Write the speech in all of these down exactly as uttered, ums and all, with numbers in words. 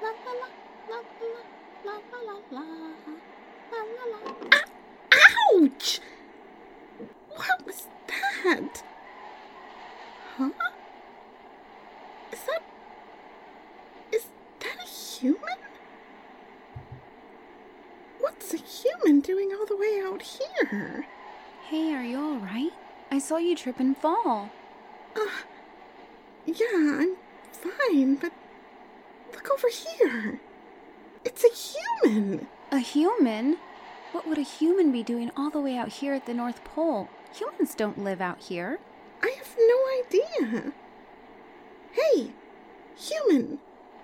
la la la la la la la la. Ah, ouch! What was that? Huh? Is that... Is that a human? What's a human doing all the way out here? Hey, are you all right? I saw you trip and fall. Uh, yeah, I'm fine, but look over here. It's a human. A human? What would a human be doing all the way out here at the North Pole? Humans don't live out here. I have no idea. Hey, human.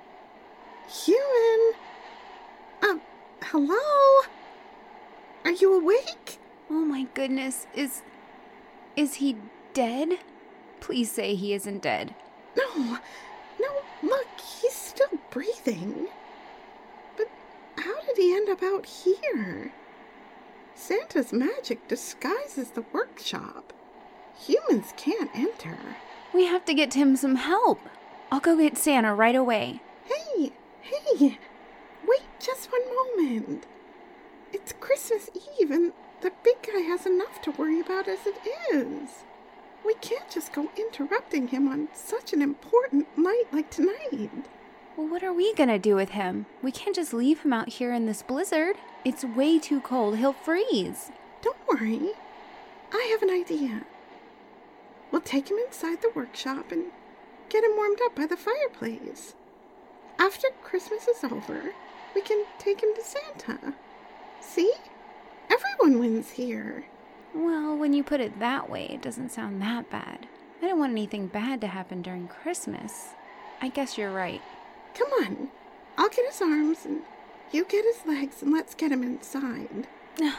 Human. Um, hello? Are you awake? Oh my goodness, is... is he dead? Please say he isn't dead. No, no, look, he's still breathing. But how did he end up out here? Santa's magic disguises the workshop. Humans can't enter. We have to get him some help. I'll go get Santa right away. Hey, hey, wait just one moment. It's Christmas Eve and the big guy has enough to worry about as it is. We can't just go interrupting him on such an important night like tonight. Well, what are we gonna do with him? We can't just leave him out here in this blizzard. It's way too cold. He'll freeze. Don't worry. I have an idea. We'll take him inside the workshop and get him warmed up by the fireplace. After Christmas is over, we can take him to Santa. See? Everyone wins here. Well, when you put it that way, it doesn't sound that bad. I don't want anything bad to happen during Christmas. I guess you're right. Come on. I'll get his arms and you get his legs and let's get him inside. Oh.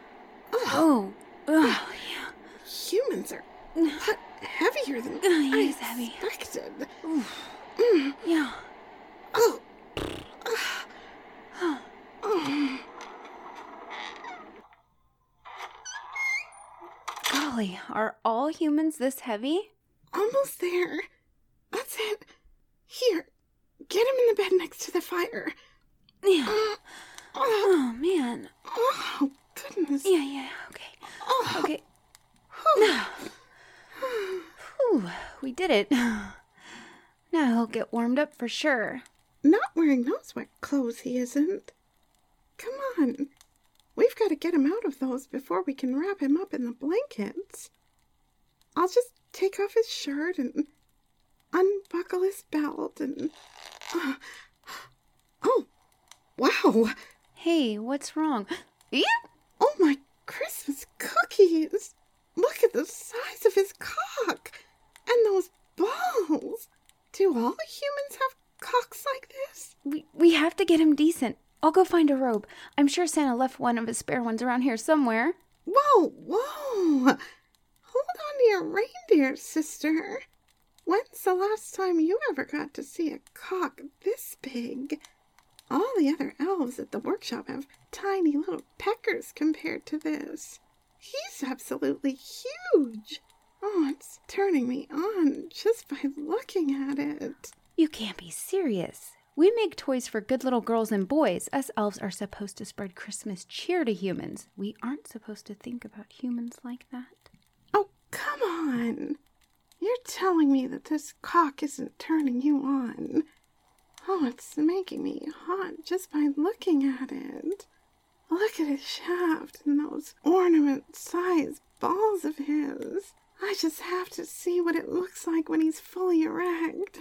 Oh, Oh, yeah. humans are hot, heavier than He I is heavy. expected. Oof. Mm. Yeah. Oh. Ah. Oh. Golly, are all humans this heavy? Almost there. That's it. Here, get him in the bed next to the fire. Yeah. Uh, oh, Oh, man. oh, goodness. Yeah, yeah, okay. Oh, Okay. whew. Whew, we did it. Now he'll get warmed up for sure. Not wearing those wet clothes, he isn't. Come on. We've got to get him out of those before we can wrap him up in the blankets. I'll just take off his shirt and unbuckle his belt and... Uh, oh, wow. Hey, what's wrong? Yeah. Oh, my Christmas cookies. Look at the size of his cock. And those balls. Do all humans have cocks like this? We, we have to get him decent. I'll go find a robe. I'm sure Santa left one of his spare ones around here somewhere. Whoa, whoa. Hold on to your reindeer, sister. When's the last time you ever got to see a cock this big? All the other elves at the workshop have tiny little peckers compared to this. He's absolutely huge. Oh, it's turning me on just by looking at it. You can't be serious. We make toys for good little girls and boys. Us elves are supposed to spread Christmas cheer to humans. We aren't supposed to think about humans like that. Oh, come on. You're telling me that this cock isn't turning you on. Oh, it's making me hot just by looking at it. Look at his shaft and those ornament-sized balls of his. I just have to see what it looks like when he's fully erect.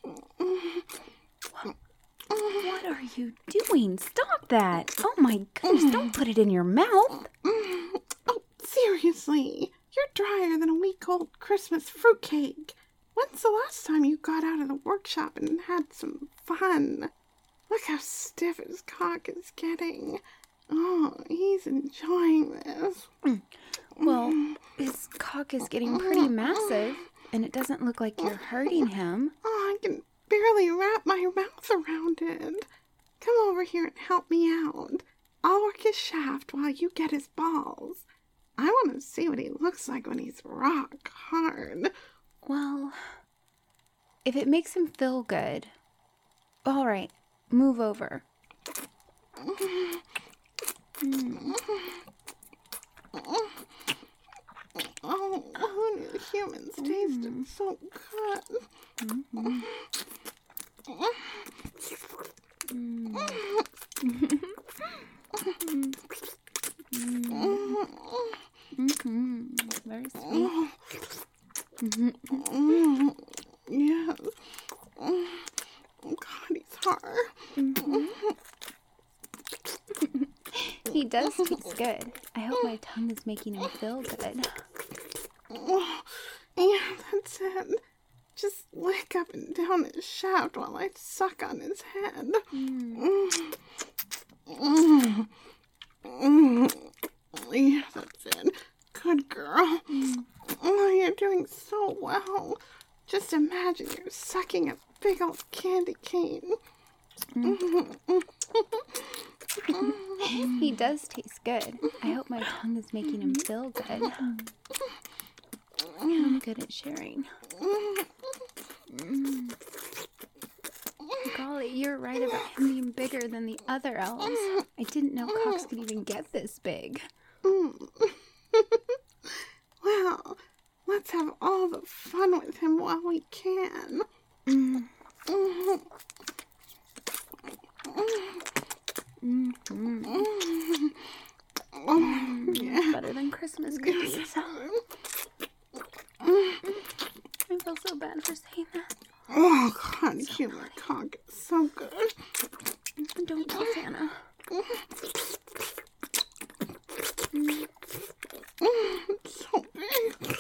What are you doing? Stop that. Oh my goodness, don't put it in your mouth. Oh, seriously. You're drier than a week-old Christmas fruitcake. When's the last time you got out of the workshop and had some fun? Look how stiff his cock is getting. Oh, he's enjoying this. Well, his cock is getting pretty massive, and it doesn't look like you're hurting him. Oh, I can barely wrap my mouth around it. Come over here and help me out. I'll work his shaft while you get his balls. I want to see what he looks like when he's rock hard. Well, if it makes him feel good. All right, move over. Mm. Oh, who knew humans tasted mm. so good? Mm-hmm. Mm-hmm. Very sweet. Mm-hmm. Yes. God, he's hard. Mm-hmm. He does taste good. I hope my tongue is making him feel good. Yeah, that's it. Just lick up and down his shaft while I suck on his head. Mm. Mm. Mm. Yeah, that's it. Good girl. Mm. Oh, you're doing so well. Just imagine you're sucking a big old candy cane. Mm. He does taste good. I hope my tongue is making him feel good. I'm good at sharing. Mm. Golly, you're right about him being bigger than the other elves. I didn't know cocks could even get this big. Well, let's have all the fun with him while we can. Mm. Mm. Mm-hmm. Mm-hmm. Oh, yeah. Better than Christmas cookies. I feel so bad for saying that. Oh, God, so human cock is so good. Don't tell Santa. Mm. It's so big.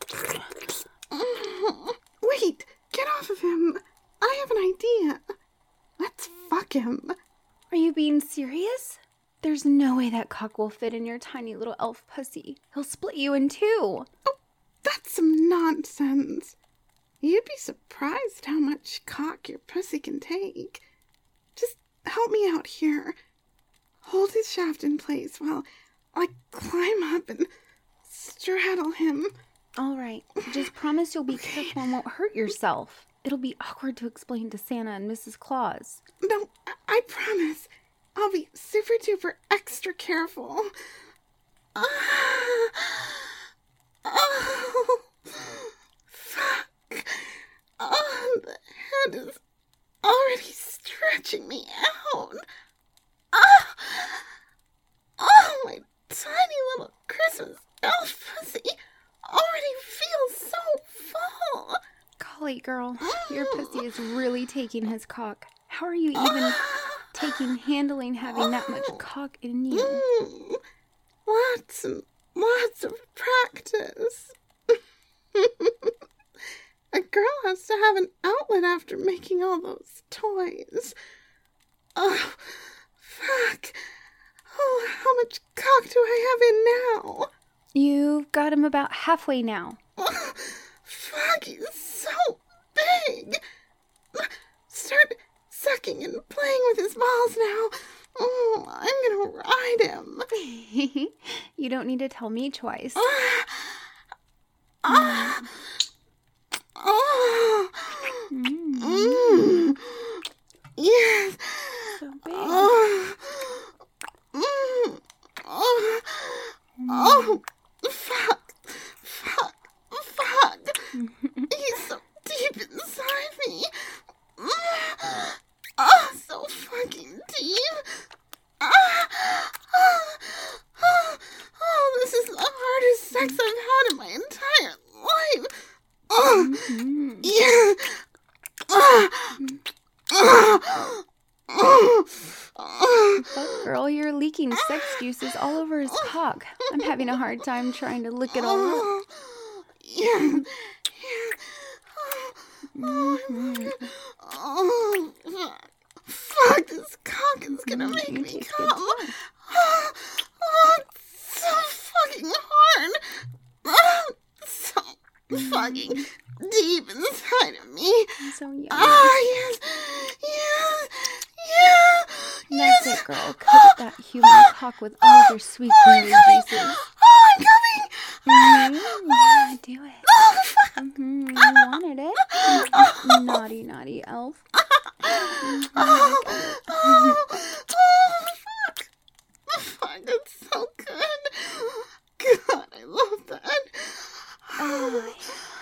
Wait, get off of him. I have an idea. Let's fuck him. Are you being serious? There's no way that cock will fit in your tiny little elf pussy. He'll split you in two. Oh, that's some nonsense. You'd be surprised how much cock your pussy can take. Just help me out here. Hold his shaft in place while I climb up and straddle him. All right. Just promise you'll be careful and won't hurt yourself. It'll be awkward to explain to Santa and Missus Claus. No, I, I promise. I'll be super duper extra careful. Ah, oh, fuck. Oh, the head is already stretching me out. Ah, oh, my tiny little Christmas elf pussy already feels so full. Golly, girl, your pussy is really taking his cock. How are you even taking handling having that much cock in you? Mm, lots and lots of practice. A girl has to have an outlet after making all those toys. Oh, fuck. Oh, how much cock do I have in now? You've got him about halfway now. Oh, fuck, he's so big. Start sucking and playing with his balls now. Oh, I'm gonna ride him. You don't need to tell me twice. Ah, ah, oh, mm. Mm. Yes. So big. Oh, mm. Oh, Mm. oh, fuck, fuck, fuck. He's so deep inside me. Mm. Oh, so fucking deep. Ah, oh, oh, oh, this is the hardest sex I've had in my entire life. Oh, Mm-hmm. yeah. Ah, ah, ah, ah. But girl, you're leaking sex juices all over his cock. I'm having a hard time trying to lick it all up. Oh, yeah, yeah. Oh, Mm-hmm. oh, fuck. Fuck, this cock is gonna make Mm, you me taste come. good too. Oh, oh, it's so fucking hard. Oh, so fucking deep inside of me. So yummy. Ah, yes, yes, yeah, That's yes. it, girl. Coat that human cock with all of your sweet Oh, I'm berry coming. juices. Oh, I'm coming. Mm-hmm. Yeah, do it. Oh, fuck. Mm-hmm. You wanted it. Naughty, naughty elf. Oh, oh, oh, oh, fuck. Fuck, it's so good. God, I love that. Oh.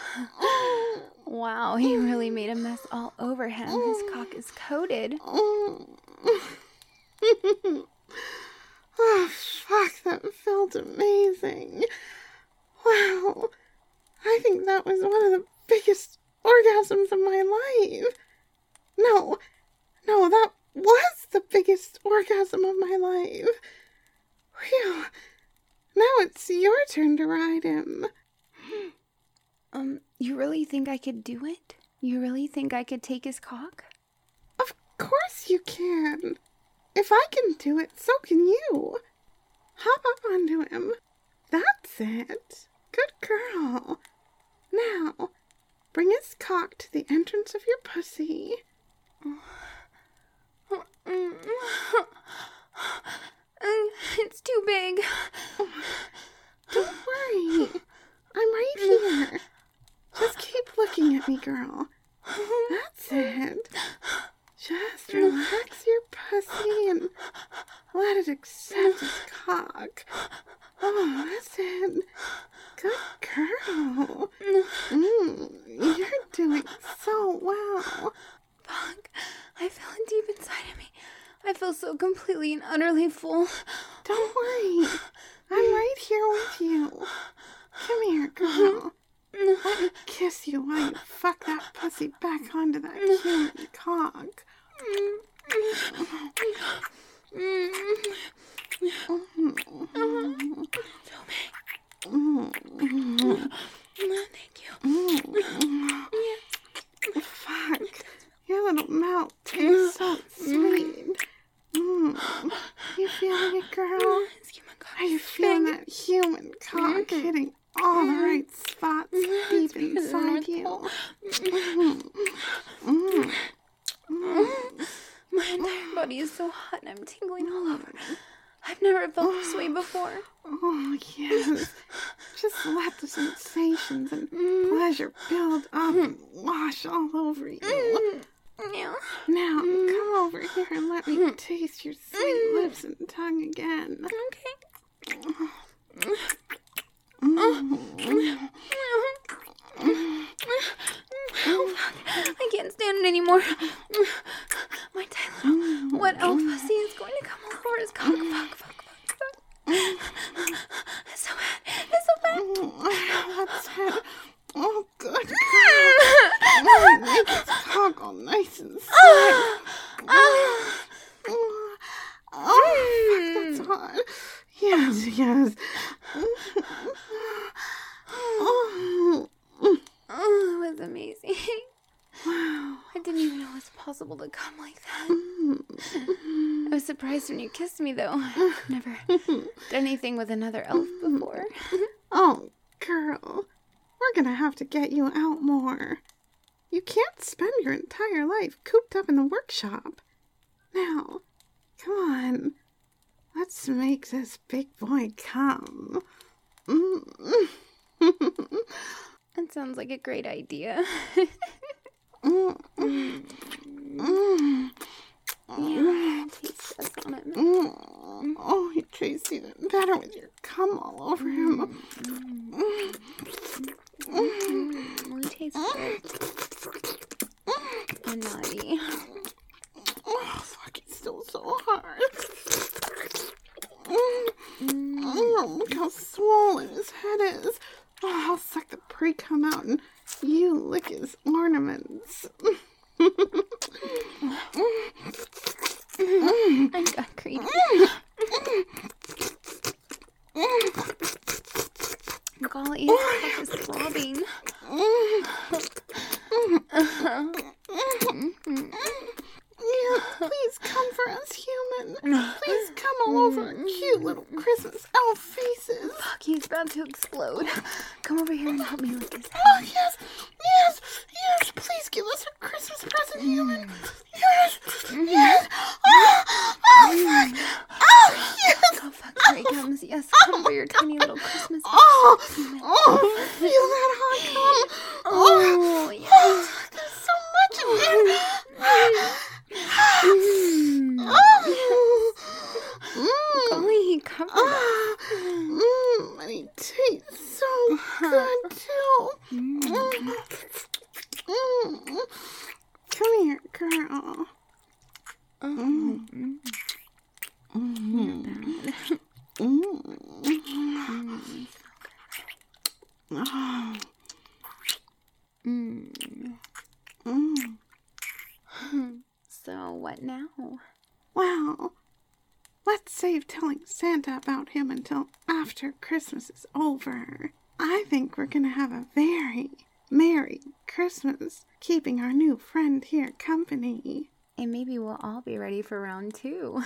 Wow, he really made a mess all over him. His cock is coated. Oh, fuck, that felt amazing. Wow, I think that was one of the biggest orgasms of my life. No, no, that was the biggest orgasm of my life. Phew. Now it's your turn to ride him. Um, you really think I could do it? You really think I could take his cock? Of course you can. If I can do it, so can you. Hop up onto him. That's it. Good girl. Now, bring his cock to the entrance of your pussy. It's too big. Don't worry. I'm right here. Just keep looking at me, girl. That's it. Just relax your pussy and let it accept its cock. Oh, that's it. Good girl. Mm, you're doing so well. Fuck. I feel it deep inside of me. I feel so completely and utterly full. Don't worry. I'm right here with you. Come here, girl. Let me kiss you while you fuck that pussy back onto that human cock. Thank you. Fuck. Your little mouth tastes so sweet. Mm. You feeling it, girl? Are you feeling that human cock hitting all the right spots deep inside you? Mm. Mm. Mm. My entire body is so hot and I'm tingling all over. I've never felt this way before. Oh, yes. Just let the sensations and pleasure build up and wash all over you. Yeah. Now, come over here and let me taste your sweet lips and tongue again. Okay. Oh, fuck. I can't stand it anymore. My tiny little wet elf pussy is going to come all over his cock. Fuck, fuck, fuck, fuck. It's so bad. It's so bad. Oh, that's it. Oh, good God. Oh, make his cock all nice and soft. Oh, oh, fuck, that's hot. Yes, yes. Oh, Oh, it was amazing. wow. I didn't even know it was possible to come like that. I was surprised when you kissed me, though. I've never done anything with another elf before. Oh, girl. We're gonna have to get you out more. You can't spend your entire life cooped up in the workshop. Now, come on. Let's make this big boy come. Mm. That sounds like a great idea. Mm. Mm. Yeah, taste this on it. Mm. Oh, he tastes even better with your cum all over him. Mm. Mm, we taste good. And naughty. Oh, fuck, it's still so hard. Mm. Oh, look how swollen his head is. Oh, I'll suck the pre-cum out and you lick his ornaments. I got greedy. Golly, his cock is throbbing. Yeah, please come for us, human. Please come all over our cute little Christmas elf faces. Fuck, he's about to explode. Come over here and help me lick his head. Oh, yes, yes, yes. Please give us a Christmas present, human. Yes, yes. Oh, oh, fuck. Oh, yes. Oh, fuck, here he comes. Yes, come for your tiny little Christmas. Oh, oh, feel that hot cum. Oh, yes. Oh, there's so much in there. What now? Well, let's save telling Santa about him until after Christmas is over. I think we're gonna have a very Merry Christmas, keeping our new friend here company. And maybe we'll all be ready for round two.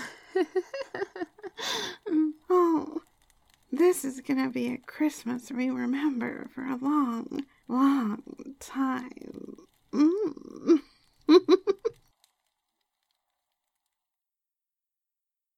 Oh, this is gonna be a Christmas we remember for a long, long time.